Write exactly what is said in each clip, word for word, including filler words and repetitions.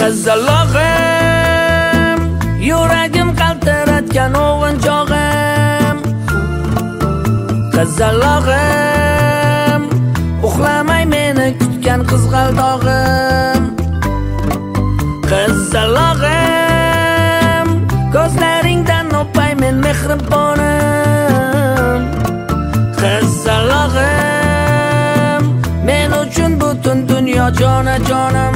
qizalog'im, yuragim qaltiratgan o'g'inchog'im. Qizalog'im, uxlamay meni kutgan qizg'aldog'im. Qizalog'im, ko'zlaringdan o'pay men mehribonim. Qizalog'im, men uchun butun dunyo jonajonim.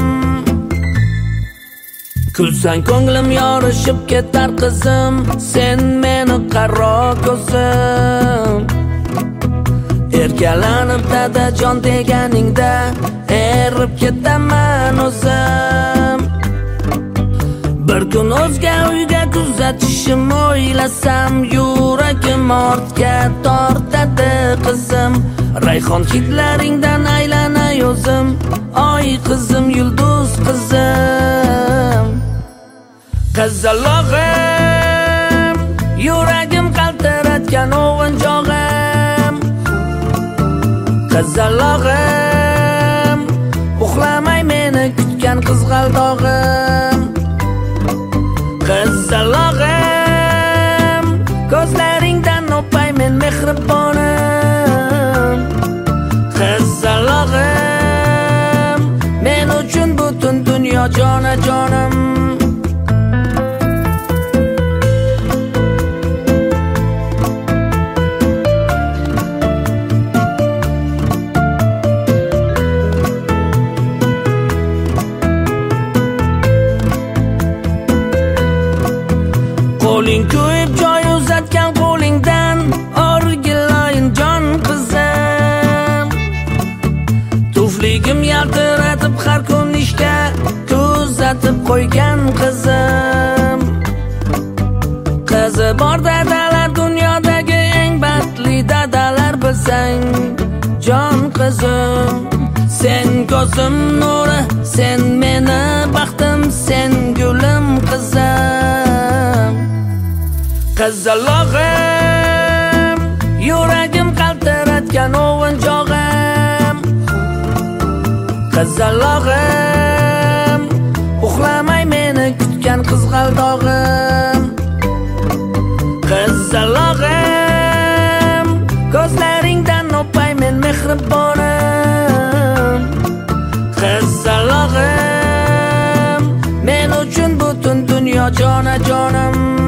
Kulsang ko'nglim yorishib ketar qizim, sen meni qaro ko'zim. Erkalanib dadajon deganingda erib ketaman o'zim. Bir kun o'zga uyga kuzatishim o'ylasam, yuragim ortga tortadi qizim. Rayhon hidlaringdan aylanay o'zim, oy qizim, yulduz qizim. Qizalog'im, yuragim qaltiratgan o'g'inchog'im. Qizalog'im, uxlamay meni kutgan qizg'aldog'im. Qizalog'im, ko'zlaringdan o'pay men mehribonim. Qizalog'im, men uchun butun dunyo jonajonim. Qo'ling ko'yib joy uzatgan qo'lingdan o'rgilayin jon qizim. Tufligim yaltiratib har kun ishga kuzatib qo'ygan qizim. Qizi bor dadalar dunyodagi eng baxtli dadalar bilsang jon qizim. Sen ko'zim nuri, sen meni baxtim, sen gulim qizim. Qizalog'im, yuragim qaltiratgan o'g'inchog'im. Qizalog'im, uxlamay meni kutgan qizg'aldog'im. Qizalog'im, ko'zlaringdan o'pay men mehribonim. Qizalog'im, men uchun butun dunyo jonajonim.